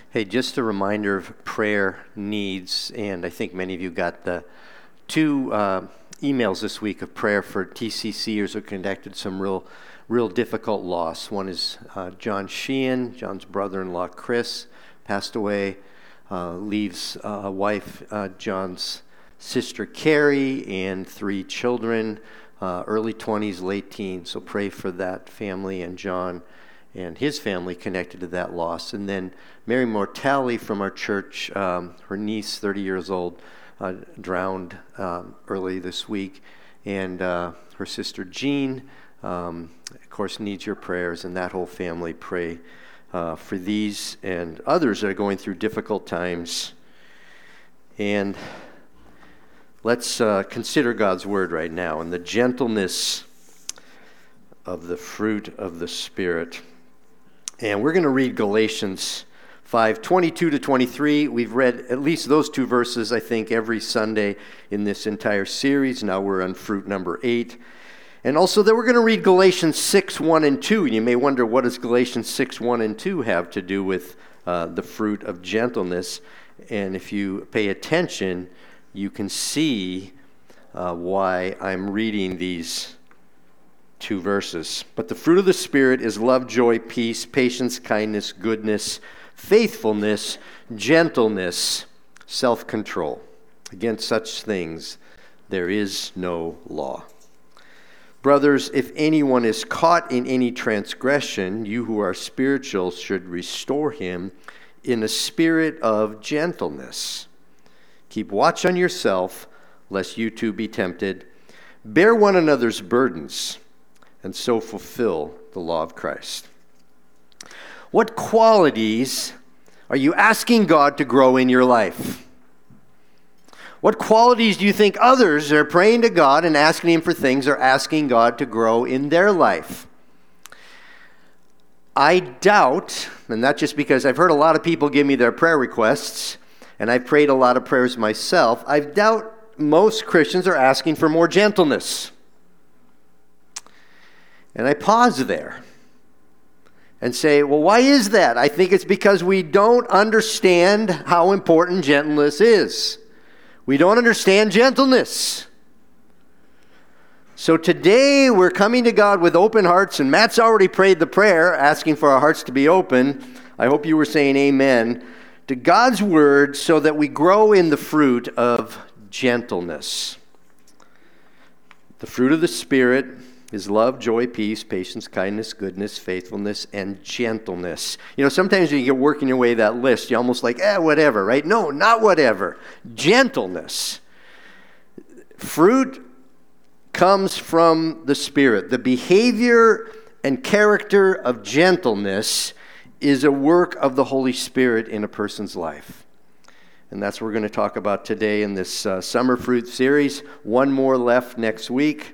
Hey, just a reminder of prayer needs, and I think many of you got the two emails this week of prayer for TCCers who are connected to some real difficult loss. One is John Sheehan, John's brother-in-law Chris, passed away, leaves a wife, John's sister Carrie, and 3 children, early 20s, late teens. So pray for that family and John and his family connected to that loss. And then Mary Mortali from our church, her niece, 30 years old, drowned early this week. And her sister Jean, of course, needs your prayers, and that whole family. Pray for these and others that are going through difficult times. And let's consider God's word right now and the gentleness of the fruit of the Spirit. And we're going to read Galatians 5:22 to 23. We've read at least those 2 verses, I think, every Sunday in this entire series. Now we're on fruit number 8. And also that we're going to read Galatians 6:1 and 2. And you may wonder, what does Galatians 6:1 and 2 have to do with the fruit of gentleness? And if you pay attention, you can see why I'm reading these 2 verses. But the fruit of the Spirit is love, joy, peace, patience, kindness, goodness, faithfulness, gentleness, self-control. Against such things there is no law. Brothers, if anyone is caught in any transgression, you who are spiritual should restore him in a spirit of gentleness. Keep watch on yourself, lest you too be tempted. Bear one another's burdens, and so fulfill the law of Christ. What qualities are you asking God to grow in your life? What qualities do you think others that are praying to God and asking Him for things are asking God to grow in their life? I doubt, and not just because I've heard a lot of people give me their prayer requests, and I've prayed a lot of prayers myself, I doubt most Christians are asking for more gentleness. And I pause there and say, well, why is that? I think it's because we don't understand how important gentleness is. We don't understand gentleness. So today we're coming to God with open hearts, and Matt's already prayed the prayer asking for our hearts to be open. I hope you were saying amen to God's word so that we grow in the fruit of gentleness. The fruit of the Spirit is love, joy, peace, patience, kindness, goodness, faithfulness, and gentleness. You know, sometimes when you get working your way that list, you're almost like, whatever, right? No, not whatever. Gentleness. Fruit comes from the Spirit. The behavior and character of gentleness is a work of the Holy Spirit in a person's life. And that's what we're going to talk about today in this summer fruit series. One more left next week.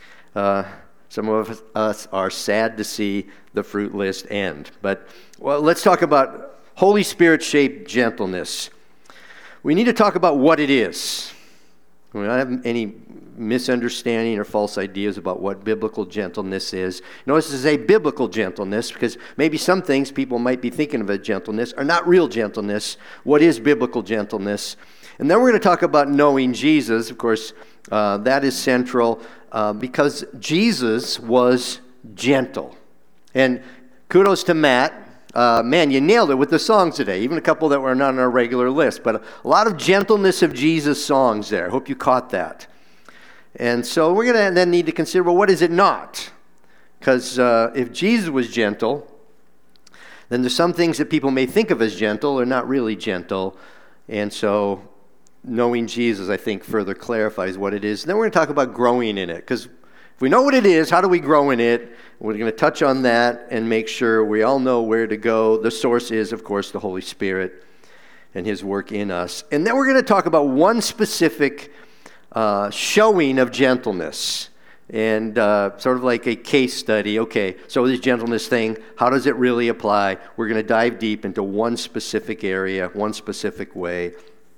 Some of us are sad to see the fruit list end. But let's talk about Holy Spirit-shaped gentleness. We need to talk about what it is. We don't have any misunderstanding or false ideas about what biblical gentleness is. Notice this is a biblical gentleness because maybe some things people might be thinking of as gentleness are not real gentleness. What is biblical gentleness? And then we're going to talk about knowing Jesus. Of course, that is central because Jesus was gentle. And kudos to Matt. Man, you nailed it with the songs today, even a couple that were not on our regular list. But a lot of gentleness of Jesus songs there. Hope you caught that. And so we're going to then need to consider, well, what is it not? Because if Jesus was gentle, then there's some things that people may think of as gentle are not really gentle. And so knowing Jesus, I think, further clarifies what it is. And then we're going to talk about growing in it. Because if we know what it is, how do we grow in it? We're going to touch on that and make sure we all know where to go. The source is, of course, the Holy Spirit and His work in us. And then we're going to talk about one specific showing of gentleness. And sort of like a case study. Okay, so this gentleness thing, how does it really apply? We're going to dive deep into one specific area, one specific way.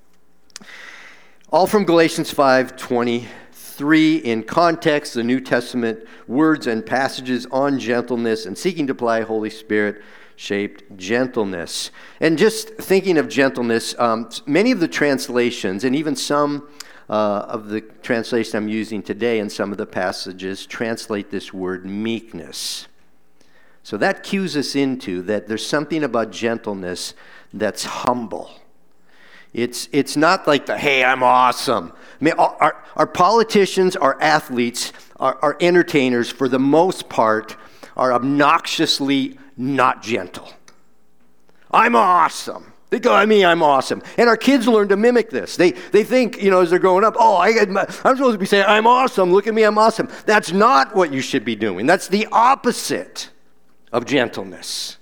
All from Galatians 5:23 in context, the New Testament words and passages on gentleness and seeking to apply Holy Spirit shaped gentleness. And just thinking of gentleness, many of the translations, and even some of the translation I'm using today in some of the passages, translate this word meekness. So that cues us into that there's something about gentleness that's humble. It's not like the, hey, I'm awesome. I mean, our politicians, our athletes, our entertainers, for the most part, are obnoxiously not gentle. I'm awesome. They go, I'm awesome. And our kids learn to mimic this. They think, as they're growing up, I'm supposed to be saying, I'm awesome. Look at me, I'm awesome. That's not what you should be doing. That's the opposite of gentleness.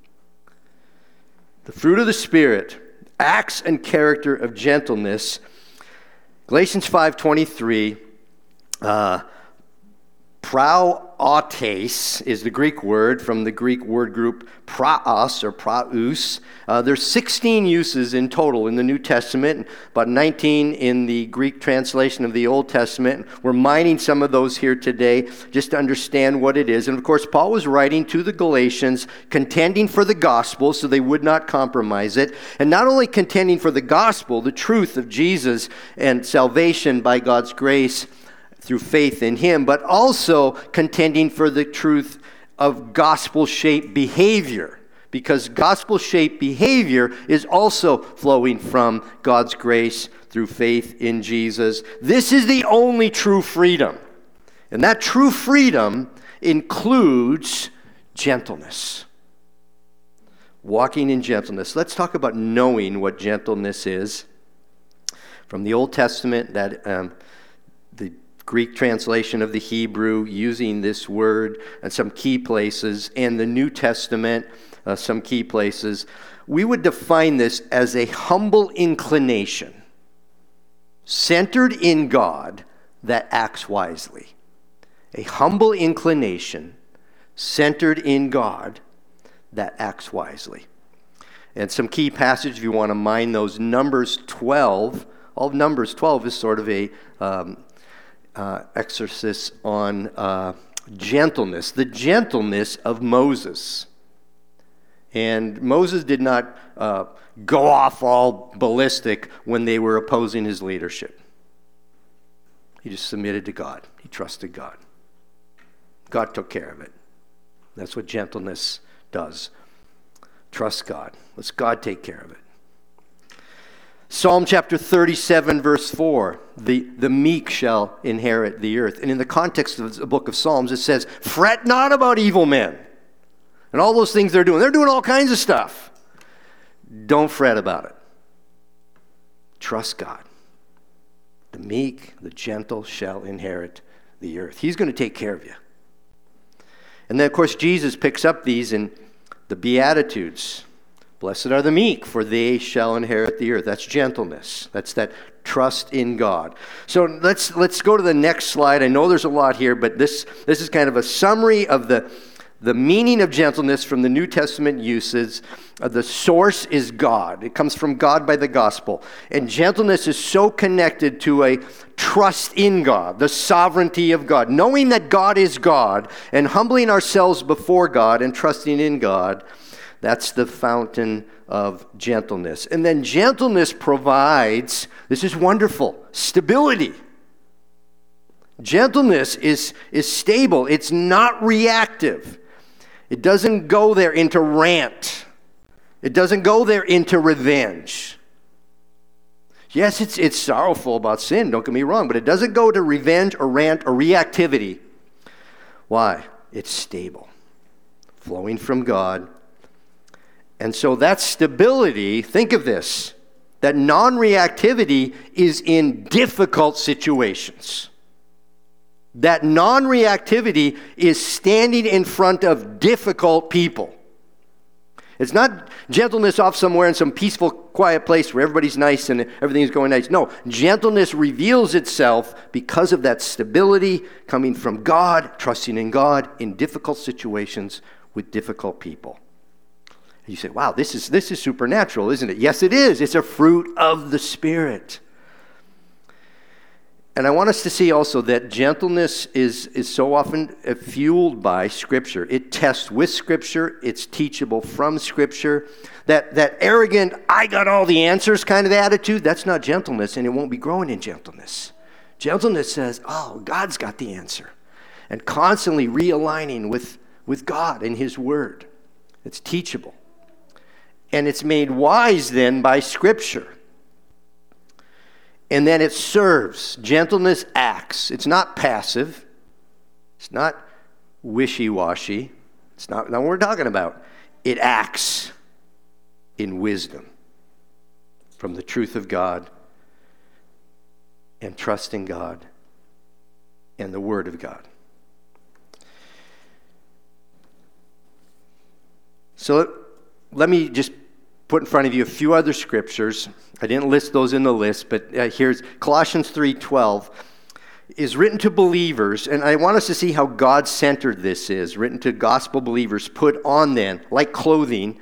The fruit of the Spirit, acts and character of gentleness. Galatians 5:23, praotes is the Greek word from the Greek word group praos or praus. There's 16 uses in total in the New Testament, about 19 in the Greek translation of the Old Testament. We're mining some of those here today just to understand what it is. And of course, Paul was writing to the Galatians, contending for the gospel so they would not compromise it. And not only contending for the gospel, the truth of Jesus and salvation by God's grace through faith in him, but also contending for the truth of gospel-shaped behavior, because gospel-shaped behavior is also flowing from God's grace through faith in Jesus. This is the only true freedom, and that true freedom includes gentleness. Walking in gentleness. Let's talk about knowing what gentleness is. From the Old Testament, that the Greek translation of the Hebrew using this word and some key places, and the New Testament, some key places, we would define this as a humble inclination centered in God that acts wisely. A humble inclination centered in God that acts wisely. And some key passages, if you want to mine those, Numbers 12. All of Numbers 12 is sort of a exercise on gentleness, the gentleness of Moses. And Moses did not go off all ballistic when they were opposing his leadership. He just submitted to God. He trusted God. God took care of it. That's what gentleness does. Trust God. Let God take care of it. Psalm chapter 37, verse 4, the meek shall inherit the earth. And in the context of the book of Psalms, it says, fret not about evil men. And all those things they're doing. They're doing all kinds of stuff. Don't fret about it. Trust God. The meek, the gentle shall inherit the earth. He's going to take care of you. And then, of course, Jesus picks up these in the Beatitudes. Blessed are the meek, for they shall inherit the earth. That's gentleness. That's that trust in God. So let's go to the next slide. I know there's a lot here, but this is kind of a summary of the meaning of gentleness from the New Testament uses. The source is God. It comes from God by the gospel. And gentleness is so connected to a trust in God, the sovereignty of God. Knowing that God is God and humbling ourselves before God and trusting in God, that's the fountain of gentleness. And then gentleness provides, this is wonderful, stability. Gentleness is stable. It's not reactive. It doesn't go there into rant. It doesn't go there into revenge. Yes, it's sorrowful about sin, don't get me wrong, but it doesn't go to revenge or rant or reactivity. Why? It's stable, flowing from God. And so that stability, think of this, that non-reactivity is in difficult situations. That non-reactivity is standing in front of difficult people. It's not gentleness off somewhere in some peaceful, quiet place where everybody's nice and everything's going nice. No, gentleness reveals itself because of that stability coming from God, trusting in God in difficult situations with difficult people. And you say, wow, this is supernatural, isn't it? Yes, it is. It's a fruit of the Spirit. And I want us to see also that gentleness is so often fueled by Scripture. It tests with Scripture. It's teachable from Scripture. That arrogant, I got all the answers kind of attitude, that's not gentleness, and it won't be growing in gentleness. Gentleness says, oh, God's got the answer. And constantly realigning with God and His Word. It's teachable. And it's made wise then by Scripture. And then it serves. Gentleness acts. It's not passive. It's not wishy-washy. It's not what we're talking about. It acts in wisdom from the truth of God and trusting God and the Word of God. So let me just put in front of you a few other scriptures. I didn't list those in the list, but here's Colossians 3:12 is written to believers, and I want us to see how God-centered this is, written to gospel believers. Put on then, like clothing,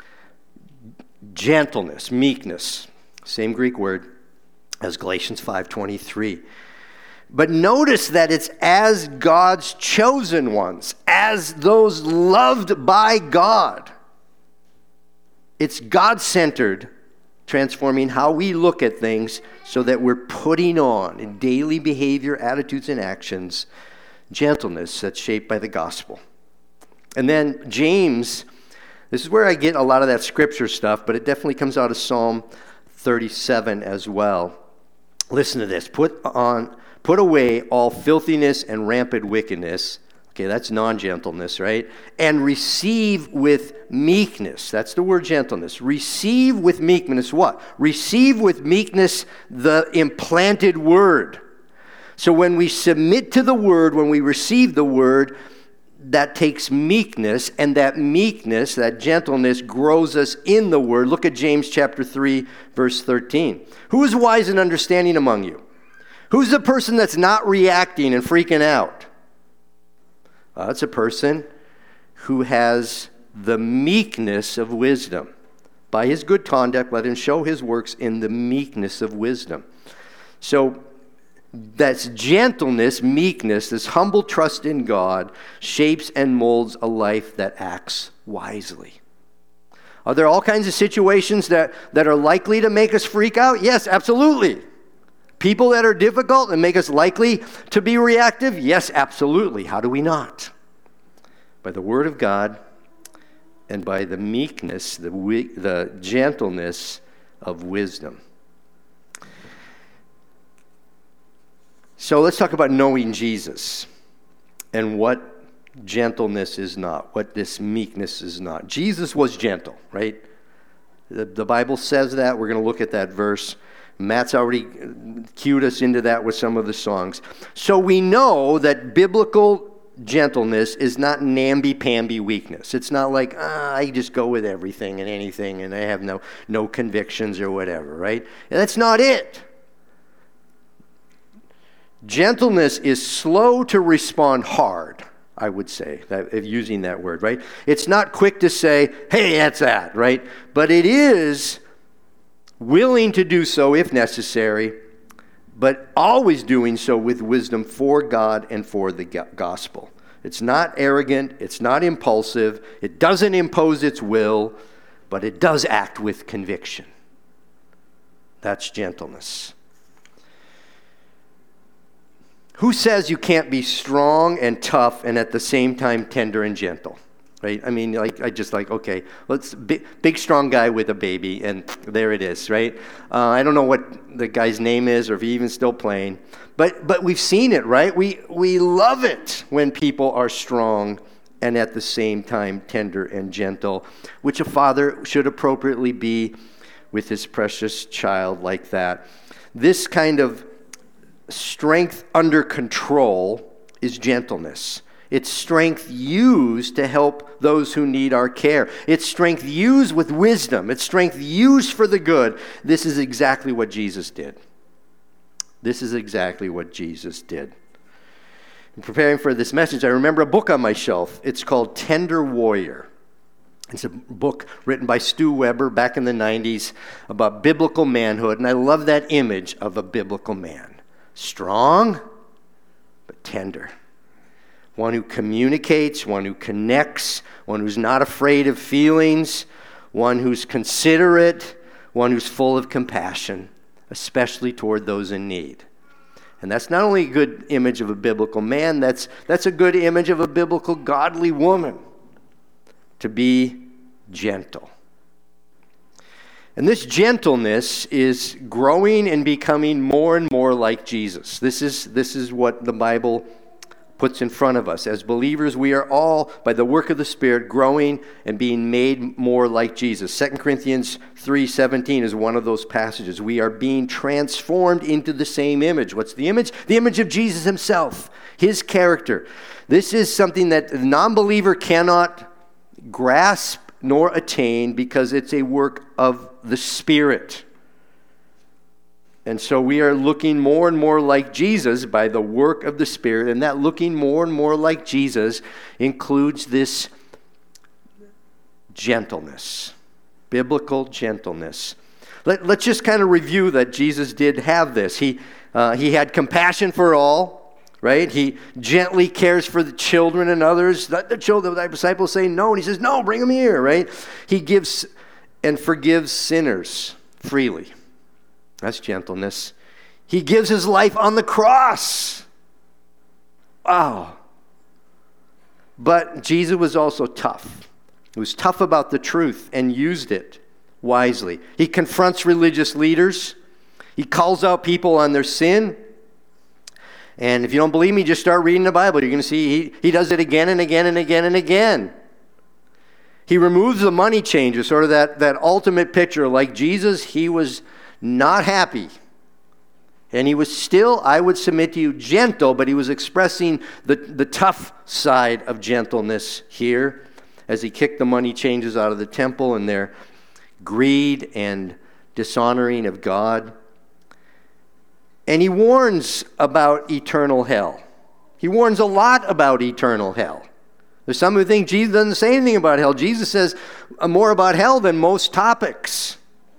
gentleness, meekness, same Greek word as Galatians 5:23. But notice that it's as God's chosen ones, as those loved by God. It's God-centered, transforming how we look at things so that we're putting on in daily behavior, attitudes, and actions, gentleness that's shaped by the gospel. And then James, this is where I get a lot of that scripture stuff, but it definitely comes out of Psalm 37 as well. Listen to this. Put away all filthiness and rampant wickedness. Okay, that's non-gentleness, right? And receive with meekness. That's the word gentleness. Receive with meekness what? Receive with meekness the implanted word. So when we submit to the word, when we receive the word, that takes meekness, and that meekness, that gentleness, grows us in the word. Look at James chapter 3, verse 13. Who is wise and understanding among you? Who's the person that's not reacting and freaking out? It's a person who has the meekness of wisdom. By his good conduct, let him show his works in the meekness of wisdom. So that's gentleness, meekness, this humble trust in God shapes and molds a life that acts wisely. Are there all kinds of situations that are likely to make us freak out? Yes, absolutely. People that are difficult and make us likely to be reactive? Yes, absolutely. How do we not? By the Word of God and by the meekness, the gentleness of wisdom. So let's talk about knowing Jesus and what gentleness is not, what this meekness is not. Jesus was gentle, right? The Bible says that. We're going to look at that verse. Matt's already cued us into that with some of the songs. So we know that biblical gentleness is not namby-pamby weakness. It's not like, I just go with everything and anything and I have no convictions or whatever, right? That's not it. Gentleness is slow to respond hard, I would say, using that word, right? It's not quick to say, hey, that's that, right? But it is willing to do so if necessary, but always doing so with wisdom for God and for the gospel. It's not arrogant, it's not impulsive, it doesn't impose its will, but it does act with conviction. That's gentleness. Who says you can't be strong and tough and at the same time tender and gentle? Right? I mean, okay, let's big strong guy with a baby, and there it is, right? I don't know what the guy's name is or if he's even still playing, but we've seen it, right? We love it when people are strong and at the same time tender and gentle, which a father should appropriately be with his precious child like that. This kind of strength under control is gentleness. It's strength used to help those who need our care. It's strength used with wisdom. It's strength used for the good. This is exactly what Jesus did. This is exactly what Jesus did. In preparing for this message, I remember a book on my shelf. It's called Tender Warrior. It's a book written by Stu Weber back in the 90s about biblical manhood, and I love that image of a biblical man. strong, but tender. One who communicates, one who connects, one who's not afraid of feelings, one who's considerate, one who's full of compassion, especially toward those in need. And that's not only a good image of a biblical man, that's a good image of a biblical godly woman, to be gentle. And this gentleness is growing and becoming more and more like Jesus. This is what the Bible puts in front of us. As believers, we are all, by the work of the Spirit, growing and being made more like Jesus. 2 Corinthians 3:17 is one of those passages. We are being transformed into the same image. What's the image? The image of Jesus himself, his character. This is something that the non-believer cannot grasp nor attain because it's a work of the Spirit. And so we are looking more and more like Jesus by the work of the Spirit, and that looking more and more like Jesus includes this gentleness, biblical gentleness. Let's just kind of review that Jesus did have this. He had compassion for all, right? He gently cares for the children and others. The disciples say no, and he says, no, bring them here, right? He gives and forgives sinners freely. That's gentleness. He gives his life on the cross. Wow. But Jesus was also tough. He was tough about the truth and used it wisely. He confronts religious leaders. He calls out people on their sin. And if you don't believe me, just start reading the Bible. You're going to see he does it again and again and again and again. He removes the money changer, sort of that ultimate picture. Like Jesus, he was not happy. And he was still, I would submit to you, gentle, but he was expressing the tough side of gentleness here as he kicked the money changers out of the temple and their greed and dishonoring of God. And he warns about eternal hell. He warns a lot about eternal hell. There's some who think Jesus doesn't say anything about hell. Jesus says more about hell than most topics.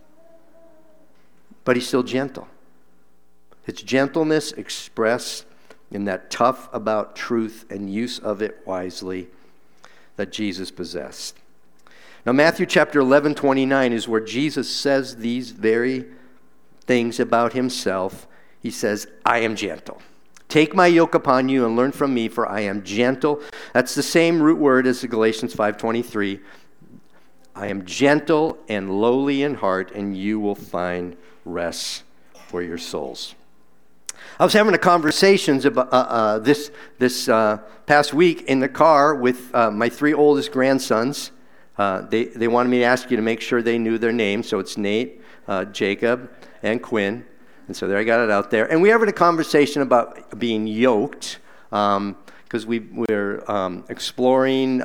But he's still gentle. It's gentleness expressed in that tough about truth and use of it wisely that Jesus possessed. Now, Matthew chapter 11:29 is where Jesus says these very things about himself. He says, I am gentle. Take my yoke upon you and learn from me, for I am gentle. That's the same root word as the Galatians 5:23. I am gentle and lowly in heart, and you will find rest for your souls. I was having a conversations about this past week in the car with my three oldest grandsons. They wanted me to ask you to make sure they knew their names. So it's Nate, Jacob, and Quinn. And so there I got it out there. And we were having a conversation about being yoked because we're exploring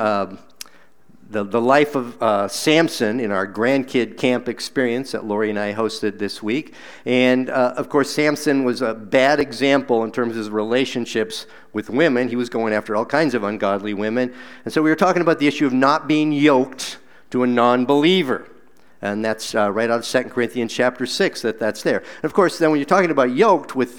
the life of Samson in our grandkid camp experience that Lori and I hosted this week. And, of course, Samson was a bad example in terms of his relationships with women. He was going after all kinds of ungodly women. And so we were talking about the issue of not being yoked to a non-believer. And that's right out of 2 Corinthians chapter 6 that's there. And, of course, then when you're talking about yoked with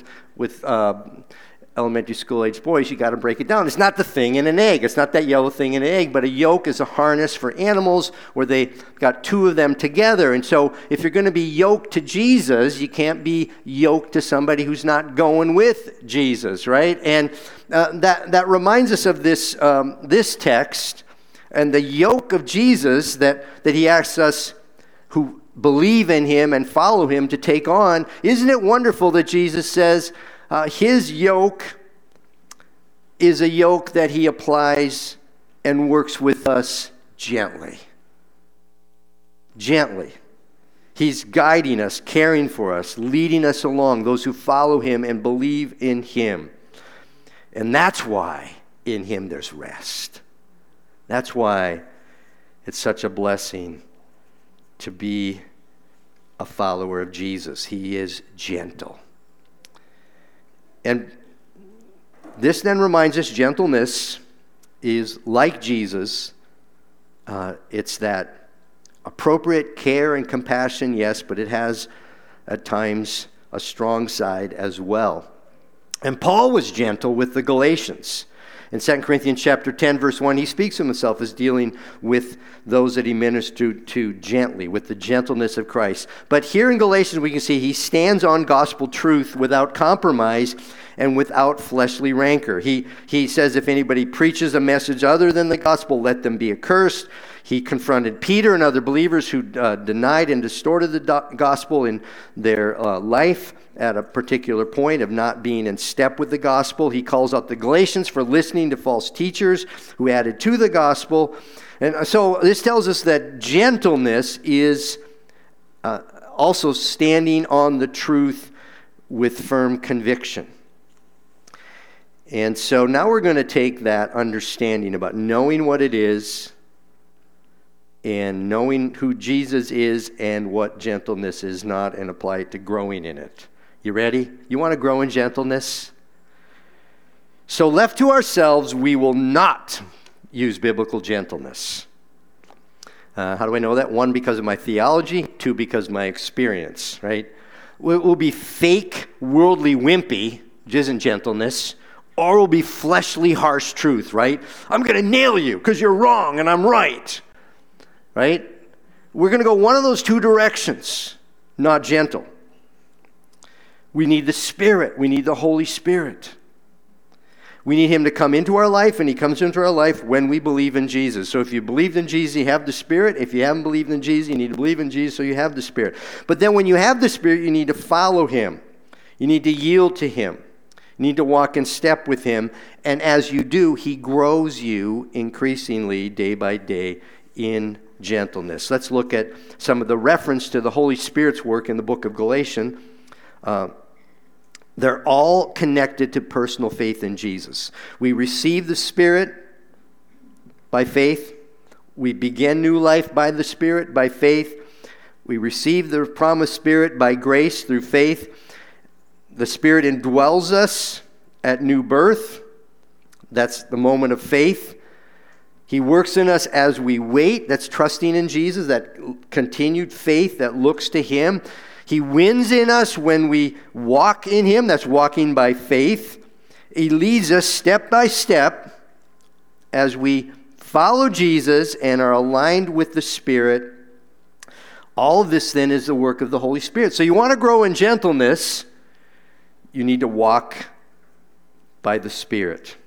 elementary school-age boys, you got to break it down. It's not the thing in an egg. It's not that yellow thing in an egg, but a yoke is a harness for animals where they got two of them together. And so if you're going to be yoked to Jesus, you can't be yoked to somebody who's not going with Jesus, right? And that reminds us of this text and the yoke of Jesus that he asks us who believe in him and follow him to take on. Isn't it wonderful that Jesus says, his yoke is a yoke that he applies and works with us gently. Gently. He's guiding us, caring for us, leading us along, those who follow him and believe in him. And that's why in him there's rest. That's why it's such a blessing to be a follower of Jesus. He is gentle. And this then reminds us gentleness is like Jesus. It's that appropriate care and compassion, yes, but it has at times a strong side as well. And Paul was gentle with the Galatians. In 2 Corinthians chapter 10, verse 1, he speaks of himself as dealing with those that he ministered to gently, with the gentleness of Christ. But here in Galatians, we can see he stands on gospel truth without compromise and without fleshly rancor. He says, if anybody preaches a message other than the gospel, let them be accursed. He confronted Peter and other believers who denied and distorted the gospel in their life at a particular point of not being in step with the gospel. He calls out the Galatians for listening to false teachers who added to the gospel. And so this tells us that gentleness is also standing on the truth with firm conviction. And so now we're going to take that understanding about knowing what it is and knowing who Jesus is and what gentleness is not, and apply it to growing in it. You ready? You want to grow in gentleness? So left to ourselves, we will not use biblical gentleness. How do I know that? 1, because of my theology. 2, because of my experience, right? We'll be fake, worldly wimpy, which isn't gentleness, or we'll be fleshly, harsh truth, right? I'm going to nail you because you're wrong and I'm right, right? We're going to go one of those two directions, not gentle. We need the Spirit. We need the Holy Spirit. We need Him to come into our life, and He comes into our life when we believe in Jesus. So if you believed in Jesus, you have the Spirit. If you haven't believed in Jesus, you need to believe in Jesus so you have the Spirit. But then when you have the Spirit, you need to follow Him. You need to yield to Him. You need to walk in step with Him. And as you do, He grows you increasingly day by day in gentleness. Let's look at some of the reference to the Holy Spirit's work in the book of Galatians. They're all connected to personal faith in Jesus. We receive the Spirit by faith. We begin new life by the Spirit, by faith. We receive the promised Spirit by grace through faith. The Spirit indwells us at new birth. That's the moment of faith. He works in us as we wait. That's trusting in Jesus, that continued faith that looks to Him. He wins in us when we walk in Him. That's walking by faith. He leads us step by step as we follow Jesus and are aligned with the Spirit. All of this then is the work of the Holy Spirit. So you want to grow in gentleness, you need to walk by the Spirit.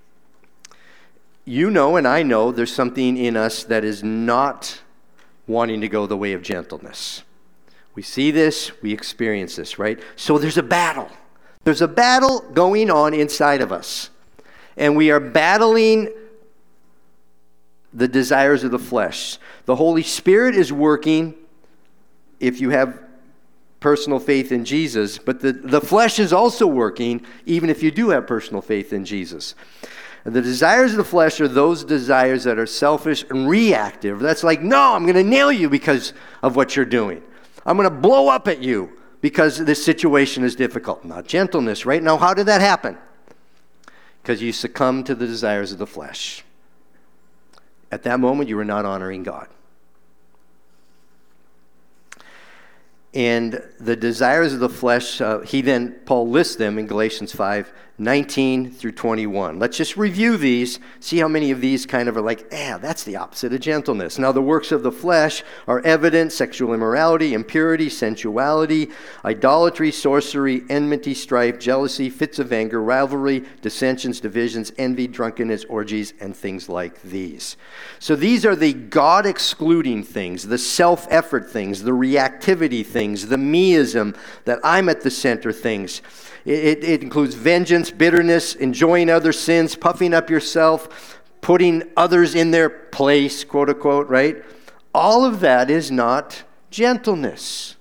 You know and I know there's something in us that is not wanting to go the way of gentleness. We see this, we experience this, right? So there's a battle. There's a battle going on inside of us. And we are battling the desires of the flesh. The Holy Spirit is working if you have personal faith in Jesus, but the flesh is also working even if you do have personal faith in Jesus. And the desires of the flesh are those desires that are selfish and reactive. That's like, no, I'm going to nail you because of what you're doing. I'm going to blow up at you because this situation is difficult. Not gentleness, right? Now, how did that happen? Because you succumb to the desires of the flesh. At that moment, you were not honoring God. And the desires of the flesh, Paul lists them in Galatians 5:19 through 21. Let's just review these, see how many of these kind of are like, that's the opposite of gentleness. Now, the works of the flesh are evident: sexual immorality, impurity, sensuality, idolatry, sorcery, enmity, strife, jealousy, fits of anger, rivalry, dissensions, divisions, envy, drunkenness, orgies, and things like these. So these are the God-excluding things, the self-effort things, the reactivity things, the meism, that I'm at the center things. It includes vengeance, bitterness, enjoying other sins, puffing up yourself, putting others in their place, quote unquote, right? All of that is not gentleness.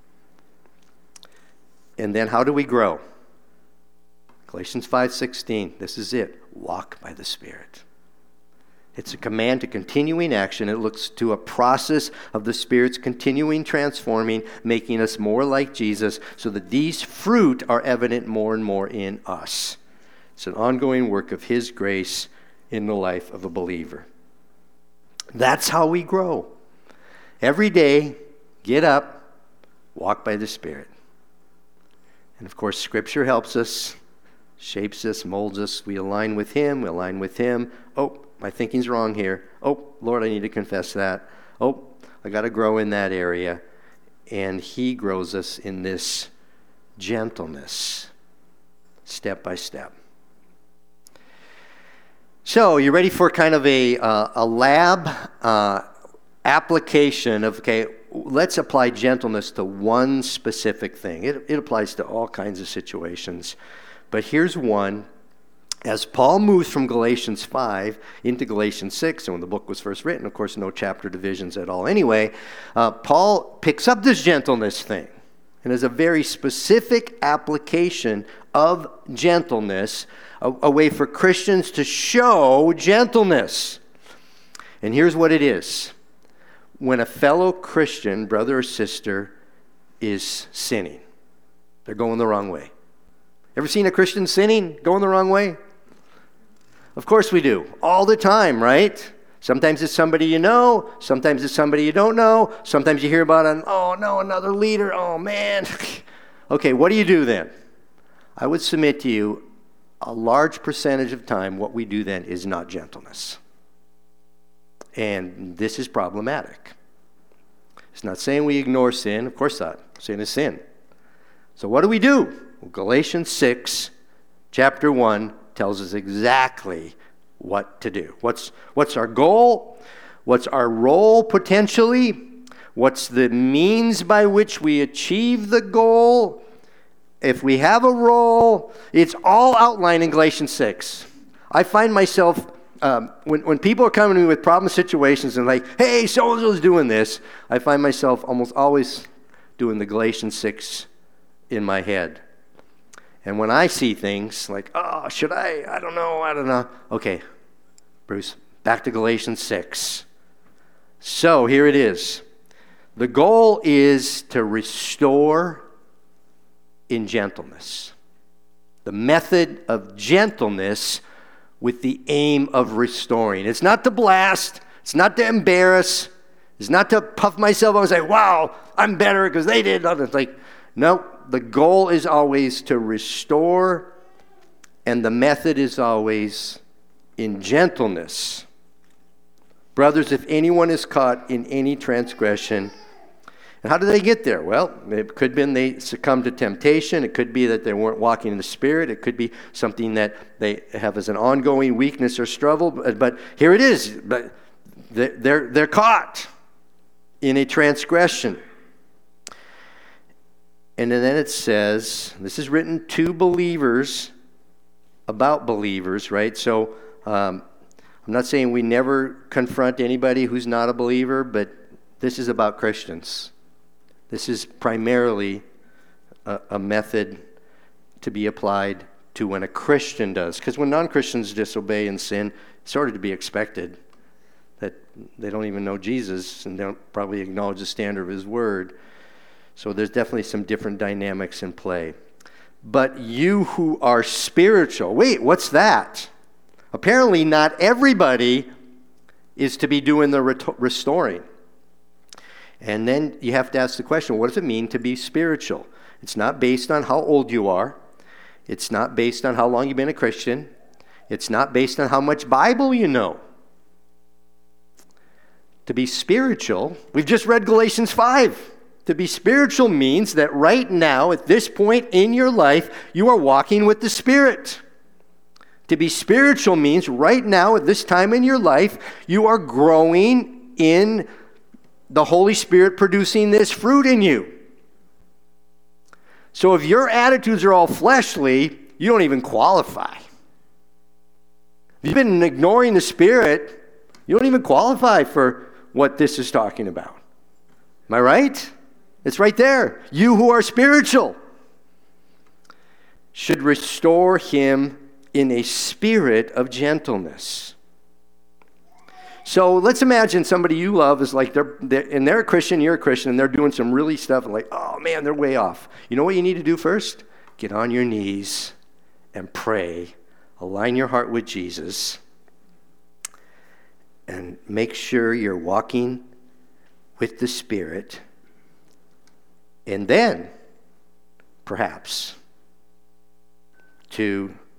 And then how do we grow? Galatians 5:16, this is it. Walk by the Spirit. It's a command to continuing action. It looks to a process of the Spirit's continuing transforming, making us more like Jesus, so that these fruit are evident more and more in us. It's an ongoing work of His grace in the life of a believer. That's how we grow. Every day, get up, walk by the Spirit. And of course, Scripture helps us. shapes us, molds us. We align with him. We align with him. Oh, my thinking's wrong here. Oh, Lord, I need to confess that. Oh, I got to grow in that area. And he grows us in this gentleness, step by step. So, you ready for kind of a lab application of, okay, let's apply gentleness to one specific thing. It applies to all kinds of situations. But here's one. As Paul moves from Galatians 5 into Galatians 6, and when the book was first written, of course, no chapter divisions at all anyway, Paul picks up this gentleness thing. And there's a very specific application of gentleness, a way for Christians to show gentleness. And here's what it is. When a fellow Christian, brother or sister, is sinning, they're going the wrong way. Ever seen a Christian sinning, going the wrong way? Of course we do. All the time, right? Sometimes it's somebody you know. Sometimes it's somebody you don't know. Sometimes you hear about another leader. Oh, man. Okay, what do you do then? I would submit to you, a large percentage of time, what we do then is not gentleness. And this is problematic. It's not saying we ignore sin. Of course not. Sin is sin. So what do we do? Well, Galatians 6, chapter 1, tells us exactly what to do. What's our goal? What's our role potentially? What's the means by which we achieve the goal? If we have a role, it's all outlined in Galatians 6. I find myself, when people are coming to me with problem situations and like, hey, so-and-so's doing this, I find myself almost always doing the Galatians 6 in my head. And when I see things like, oh, should I? I don't know. Okay, Bruce, back to Galatians 6. So here it is. The goal is to restore in gentleness. The method of gentleness with the aim of restoring. It's not to blast. It's not to embarrass. It's not to puff myself up and say, wow, I'm better because they did. It's like, no, the goal is always to restore, and the method is always in gentleness. Brothers, if anyone is caught in any transgression, and how do they get there? Well, it could be they succumbed to temptation. It could be that they weren't walking in the Spirit. It could be something that they have as an ongoing weakness or struggle. But here it is. But they're caught in a transgression. And then it says, this is written to believers, about believers, right? So I'm not saying we never confront anybody who's not a believer, but this is about Christians. This is primarily a method to be applied to when a Christian does. Because when non-Christians disobey and sin, it's sort of to be expected that they don't even know Jesus and they don't probably acknowledge the standard of his word. So there's definitely some different dynamics in play. But you who are spiritual, wait, what's that? Apparently not everybody is to be doing the restoring. And then you have to ask the question, what does it mean to be spiritual? It's not based on how old you are. It's not based on how long you've been a Christian. It's not based on how much Bible you know. To be spiritual, we've just read Galatians 5. To be spiritual means that right now, at this point in your life, you are walking with the Spirit. To be spiritual means right now, at this time in your life, you are growing in the Holy Spirit producing this fruit in you. So if your attitudes are all fleshly, you don't even qualify. If you've been ignoring the Spirit, you don't even qualify for what this is talking about. Am I right? It's right there. You who are spiritual should restore him in a spirit of gentleness. So let's imagine somebody you love is like, they're a Christian, you're a Christian, and they're doing some really stuff, and like, oh man, they're way off. You know what you need to do first? Get on your knees and pray. Align your heart with Jesus. And make sure you're walking with the Spirit. And then, perhaps, to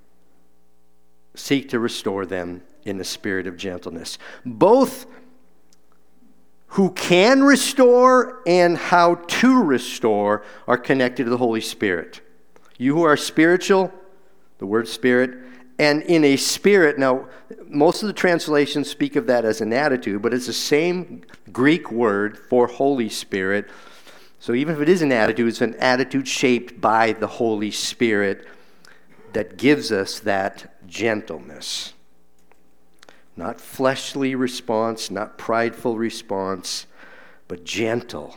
seek to restore them in the spirit of gentleness. Both who can restore and how to restore are connected to the Holy Spirit. You who are spiritual, the word spirit, and in a spirit, now most of the translations speak of that as an attitude, but it's the same Greek word for Holy Spirit. So even if it is an attitude, it's an attitude shaped by the Holy Spirit that gives us that gentleness. Not fleshly response, not prideful response, but gentle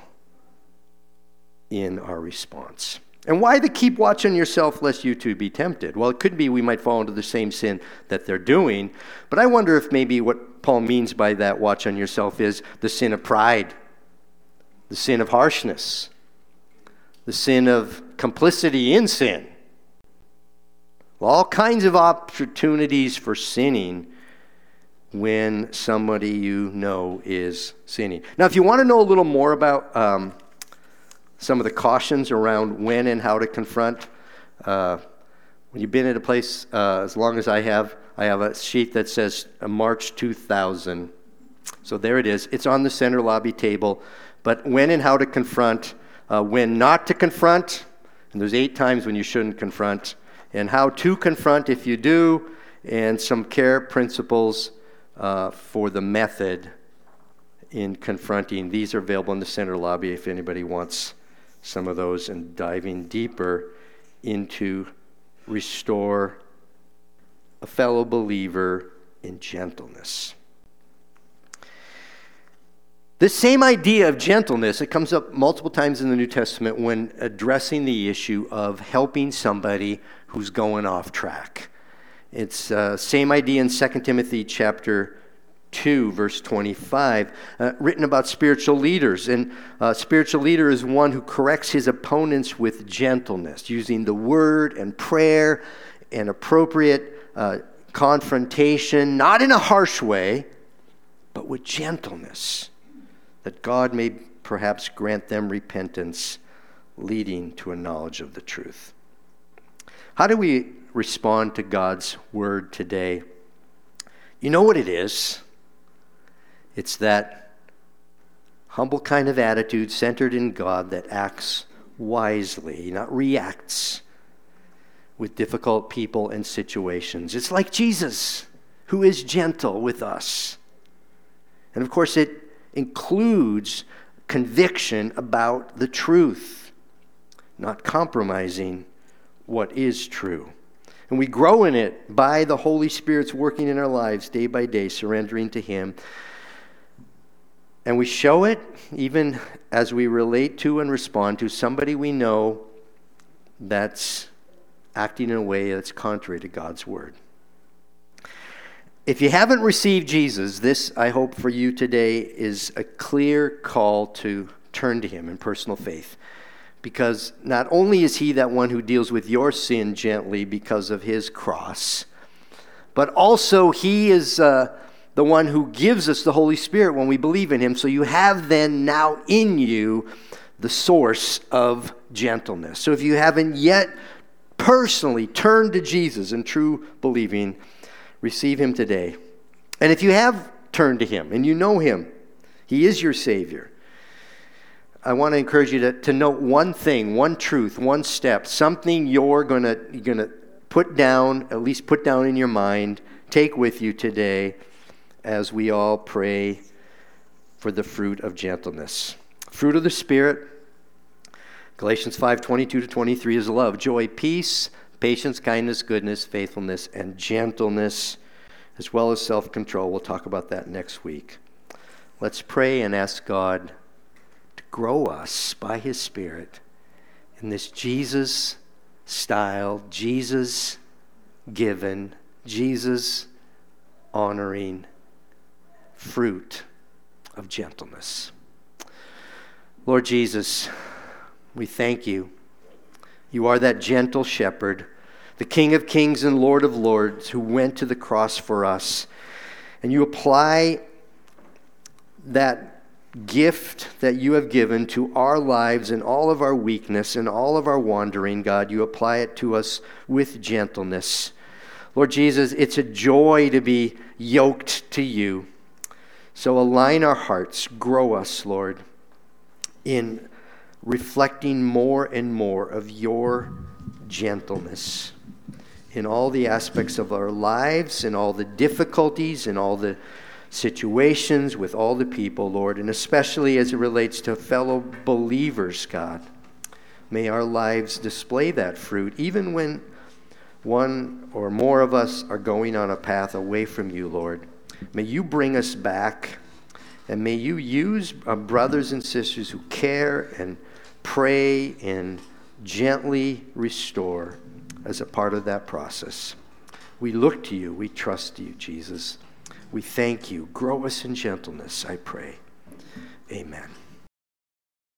in our response. And why the keep watch on yourself lest you too be tempted? Well, it could be we might fall into the same sin that they're doing, but I wonder if maybe what Paul means by that watch on yourself is the sin of pride, the sin of harshness, the sin of complicity in sin. All kinds of opportunities for sinning when somebody you know is sinning. Now, if you want to know a little more about some of the cautions around when and how to confront, when you've been at a place as long as I have a sheet that says March 2000. So there it is. It's on the center lobby table. But when and how to confront, when not to confront, and there's 8 times when you shouldn't confront, and how to confront if you do, and some care principles for the method in confronting. These are available in the center lobby if anybody wants some of those, and diving deeper into restore a fellow believer in gentleness. This same idea of gentleness, it comes up multiple times in the New Testament when addressing the issue of helping somebody who's going off track. It's same idea in 2 Timothy chapter 2, verse 25, written about spiritual leaders. And a spiritual leader is one who corrects his opponents with gentleness, using the word and prayer and appropriate confrontation, not in a harsh way, but with gentleness, that God may perhaps grant them repentance, leading to a knowledge of the truth. How do we respond to God's word today? You know what it is? It's that humble kind of attitude centered in God that acts wisely, not reacts with difficult people and situations. It's like Jesus, who is gentle with us. And of course, it includes conviction about the truth, not compromising what is true. And we grow in it by the Holy Spirit's working in our lives day by day, surrendering to Him. And we show it even as we relate to and respond to somebody we know that's acting in a way that's contrary to God's word. If you haven't received Jesus, this, I hope for you today, is a clear call to turn to Him in personal faith. Because not only is He that one who deals with your sin gently because of His cross, but also He is the one who gives us the Holy Spirit when we believe in Him. So you have then now in you the source of gentleness. So if you haven't yet personally turned to Jesus in true believing, receive Him today. And if you have turned to Him and you know Him, He is your Savior, I want to encourage you to note one thing, one truth, one step, something you're going to put down, at least put down in your mind, take with you today as we all pray for the fruit of gentleness. Fruit of the Spirit, Galatians 5:22-23 is love, joy, peace, patience, kindness, goodness, faithfulness, and gentleness, as well as self-control. We'll talk about that next week. Let's pray and ask God to grow us by His Spirit in this Jesus-style, Jesus-given, Jesus-honoring fruit of gentleness. Lord Jesus, we thank You. You are that gentle shepherd, the King of kings and Lord of lords, who went to the cross for us. And You apply that gift that You have given to our lives and all of our weakness and all of our wandering, God. You apply it to us with gentleness. Lord Jesus, it's a joy to be yoked to you. So align our hearts, grow us, Lord, in reflecting more and more of your gentleness in all the aspects of our lives, in all the difficulties, in all the situations with all the people, Lord, and especially as it relates to fellow believers, God. May our lives display that fruit, even when one or more of us are going on a path away from you, Lord. May you bring us back, and may you use brothers and sisters who care and pray and gently restore as a part of that process. We look to you. We trust you, Jesus. We thank you. Grow us in gentleness, I pray. Amen.